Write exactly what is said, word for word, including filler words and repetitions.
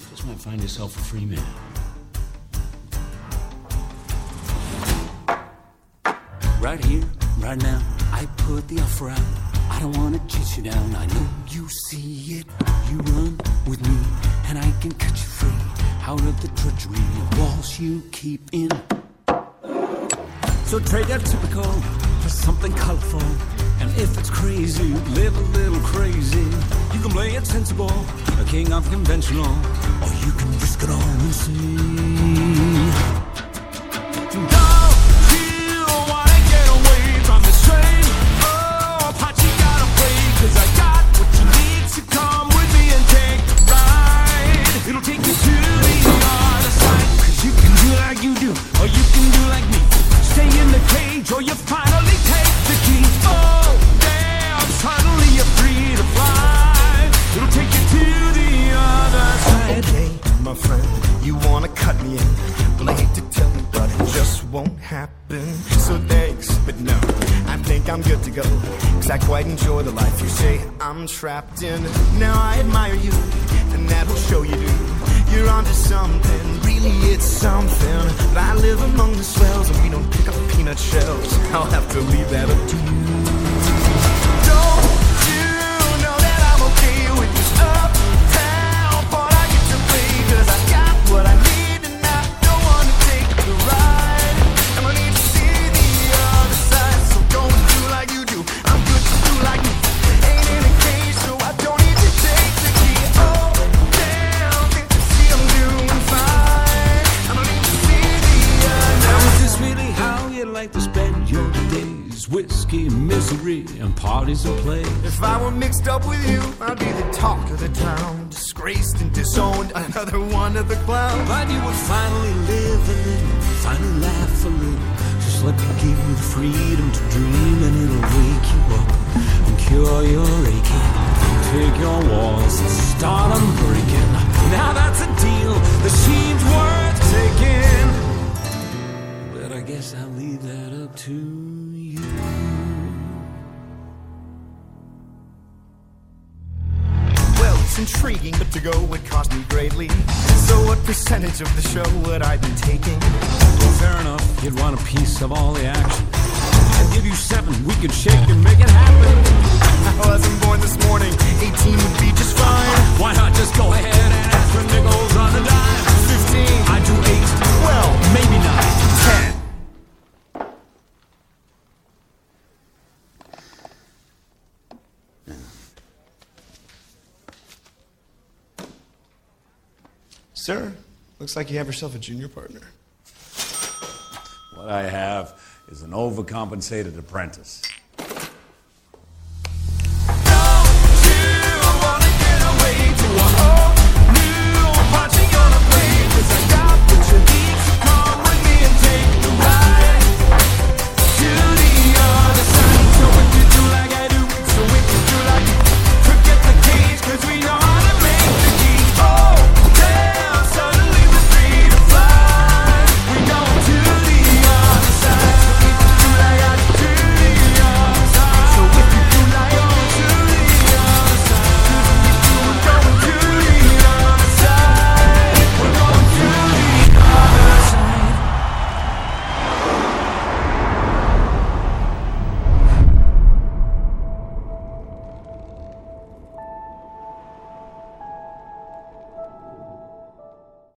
Just might find yourself a free man. Right here, right now, I put the offer out. I don't wanna chase you down. I know you see it. You run with me, and I can cut you free out of the treachery walls you keep in. So trade that typical for something colorful. And if it's crazy, live a little crazy. You can play it sensible, a king of conventional, or you can risk it all and see. It'll take you to the other side. Cause you can do like you do, or you can do like me. Stay in the cage, or you finally take the key. Oh, damn, suddenly you're free to fly. It'll take you to the other side. Okay, my friend, you wanna cut me in. Well, I hate to tell you, but it just won't happen. So thanks, but no, I think I'm good to go. Cause I quite enjoy the life you say I'm trapped in. Now I admire you, and that will show you do. You're onto something, really it's something. But I live among the swells, and we don't pick up peanut shells. I'll have to leave that up to you. Don't you know that I'm okay with this uptown part I get to play? Cause I got what I need, and I don't wanna take the ride. I'm gonna need to see the other side. So don't do like you do, I'm good to do like me. Ain't in a cage, so I don't need to take the key. Oh, damn, can't you see I'm doing fine? I'm gonna need to see the other Now side. is this really how you like to spend your days? Whiskey, misery, and parties and play. If I were mixed up with you, I'd be the talk of the town. Disgraced and disowned, another one of the clowns. But you would finally live a little, finally laugh a little. Just let me give you the freedom to dream, and it'll wake you up and cure your aching. Take your walls and start them breaking. Now that's a deal that seems worth taking. But I guess I'll leave that up to you. Well, it's intriguing, but to go would cost me greatly. So what percentage of the show would I be taking? Well, fair enough, you'd want a piece of all the action. I'd give you seven, we could shake and make it happen. I wasn't born this morning, eighteen would be just fine. Why not just go ahead and ask for nickels on the dime? Fifteen, I do eight, well, maybe nine. ten. Sir, looks like you have yourself a junior partner. What I have is an overcompensated apprentice.